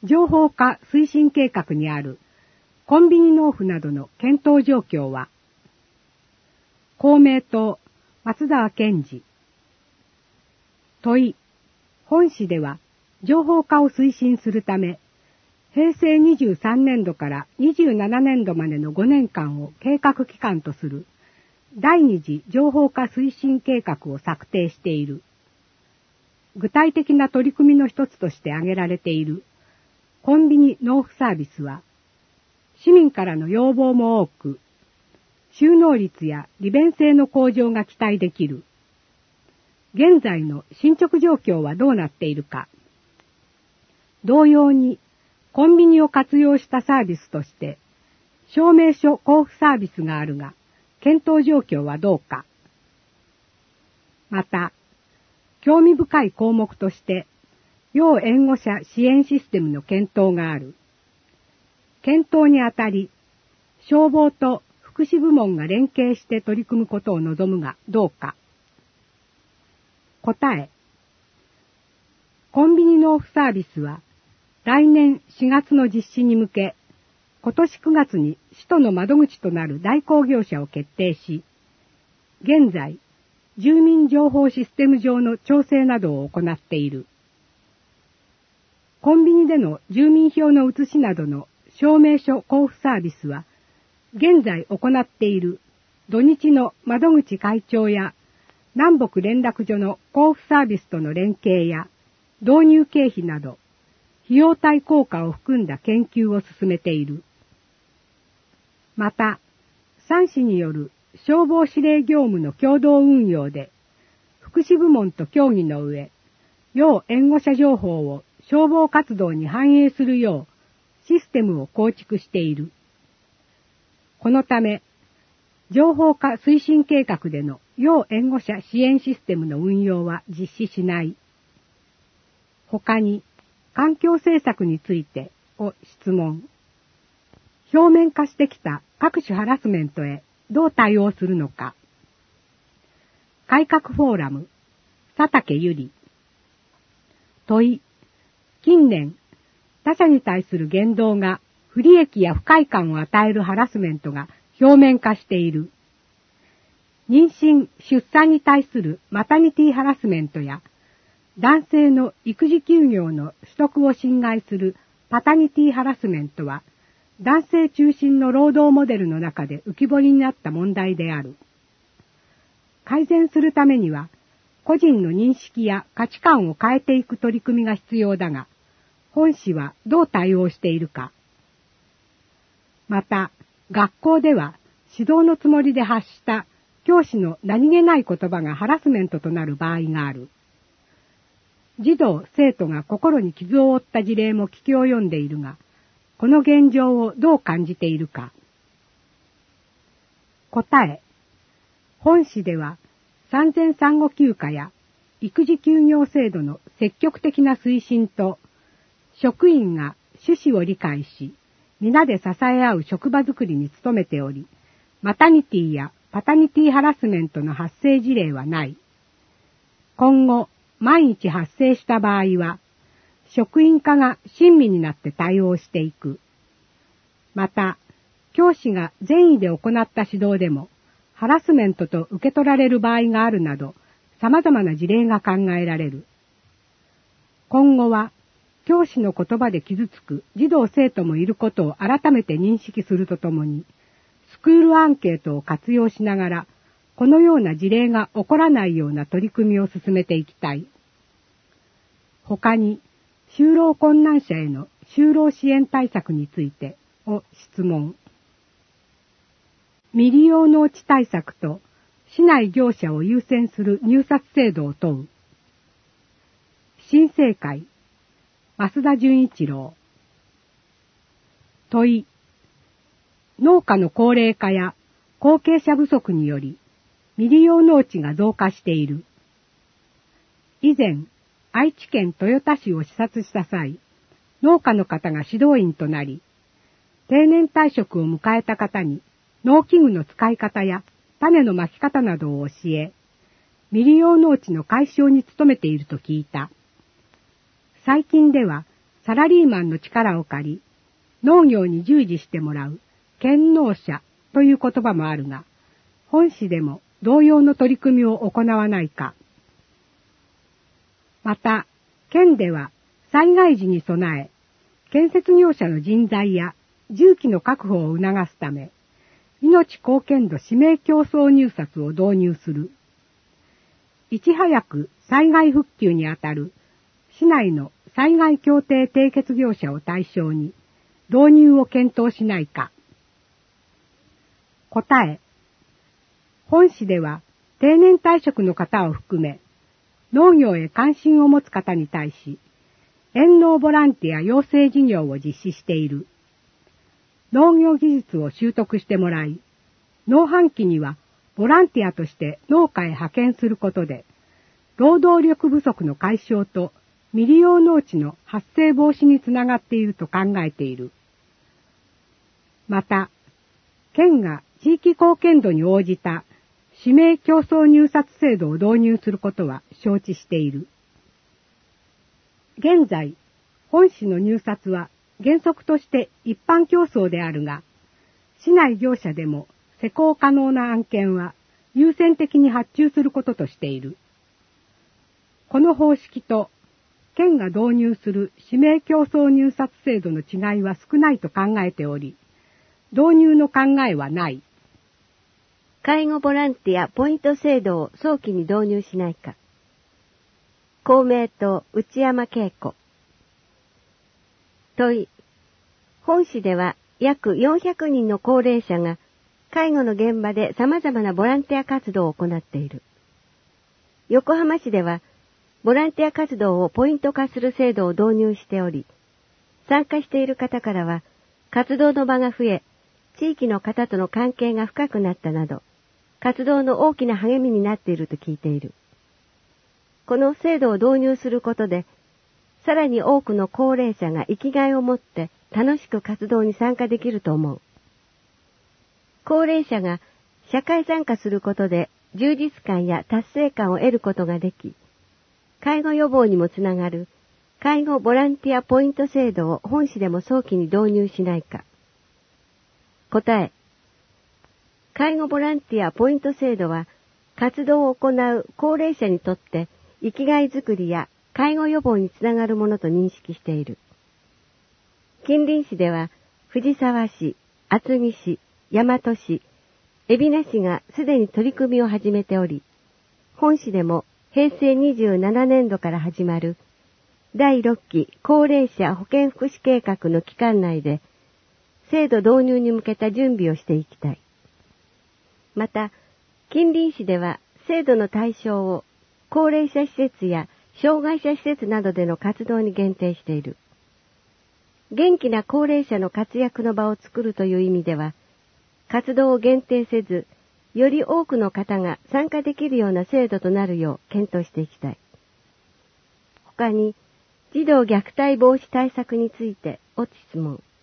情報化推進計画にあるコンビニ納付などの検討状況は、公明党、松沢健二。問い、本市では情報化を推進するため、平成23年度から27年度までの5年間を計画期間とする第二次情報化推進計画を策定している。具体的な取り組みの一つとして挙げられているコンビニ納付サービスは、市民からの要望も多く、収納率や利便性の向上が期待できる。現在の進捗状況はどうなっているか。同様に、コンビニを活用したサービスとして、証明書交付サービスがあるが、検討状況はどうか。また、興味深い項目として、要援護者支援システムの検討がある。検討にあたり、消防と福祉部門が連携して取り組むことを望むがどうか。答え。コンビニ納付サービスは、来年4月の実施に向け、今年9月に使途の窓口となる代行業者を決定し、現在、住民情報システム上の調整などを行っている。コンビニでの住民票の写しなどの証明書交付サービスは、現在行っている土日の窓口会長や南北連絡所の交付サービスとの連携や導入経費など、費用対効果を含んだ研究を進めている。また、3市による消防指令業務の共同運用で、福祉部門と協議の上、要援護者情報を消防活動に反映するようシステムを構築している。このため、情報化推進計画での要援護者支援システムの運用は実施しない。他に、環境政策についてを質問。表面化してきた各種ハラスメントへどう対応するのか。改革フォーラム、佐竹ゆり。問い。近年、他者に対する言動が不利益や不快感を与えるハラスメントが表面化している。妊娠・出産に対するマタニティハラスメントや、男性の育児休業の取得を侵害するパタニティハラスメントは、男性中心の労働モデルの中で浮き彫りになった問題である。改善するためには、個人の認識や価値観を変えていく取り組みが必要だが、本市はどう対応しているか。また、学校では指導のつもりで発した教師の何気ない言葉がハラスメントとなる場合がある。児童・生徒が心に傷を負った事例も聞き及んでいるが、この現状をどう感じているか。答え。本市では産前産後休暇や育児休業制度の積極的な推進と、職員が趣旨を理解し、皆で支え合う職場づくりに努めており、マタニティやパタニティハラスメントの発生事例はない。今後、万一発生した場合は、職員課が親身になって対応していく。また、教師が善意で行った指導でも、ハラスメントと受け取られる場合があるなど、様々な事例が考えられる。今後は、教師の言葉で傷つく児童生徒もいることを改めて認識するとともに、スクールアンケートを活用しながら、このような事例が起こらないような取り組みを進めていきたい。他に、就労困難者への就労支援対策についてを質問。未利用農地対策と市内業者を優先する入札制度を問う。新政会、増田純一郎。問い。農家の高齢化や後継者不足により未利用農地が増加している。以前、愛知県豊田市を視察した際、農家の方が指導員となり、定年退職を迎えた方に農機具の使い方や種のまき方などを教え、未利用農地の解消に努めていると聞いた。最近ではサラリーマンの力を借り、農業に従事してもらう兼農者という言葉もあるが、本市でも同様の取り組みを行わないか。また、県では災害時に備え、建設業者の人材や重機の確保を促すため、命貢献度指名競争入札を導入する。いち早く災害復旧にあたる市内の災害協定締結業者を対象に導入を検討しないか。答え。本市では定年退職の方を含め農業へ関心を持つ方に対し遠農ボランティア養成事業を実施している。農業技術を習得してもらい、農繁期にはボランティアとして農家へ派遣することで、労働力不足の解消と未利用農地の発生防止につながっていると考えている。また、県が地域貢献度に応じた指名競争入札制度を導入することは承知している。現在、本市の入札は原則として一般競争であるが、市内業者でも施工可能な案件は優先的に発注することとしている。この方式と県が導入する指名競争入札制度の違いは少ないと考えており、導入の考えはない。 介護ボランティアポイント制度を早期に導入しないか。公明党内山恵子。問い。本市では約400人の高齢者が介護の現場で様々なボランティア活動を行っている。横浜市ではボランティア活動をポイント化する制度を導入しており、参加している方からは活動の場が増え、地域の方との関係が深くなったなど、活動の大きな励みになっていると聞いている。この制度を導入することで、さらに多くの高齢者が生きがいを持って楽しく活動に参加できると思う。高齢者が社会参加することで充実感や達成感を得ることができ、介護予防にもつながる介護ボランティアポイント制度を本市でも早期に導入しないか。答え。介護ボランティアポイント制度は活動を行う高齢者にとって生きがいづくりや介護予防につながるものと認識している。近隣市では藤沢市、厚木市、大和市、海老名市がすでに取り組みを始めており、本市でも平成27年度から始まる第6期高齢者保健福祉計画の期間内で制度導入に向けた準備をしていきたい。また、近隣市では制度の対象を高齢者施設や障害者施設などでの活動に限定している。元気な高齢者の活躍の場を作るという意味では、活動を限定せず、より多くの方が参加できるような制度となるよう検討していきたい。他に、児童虐待防止対策についてお質問。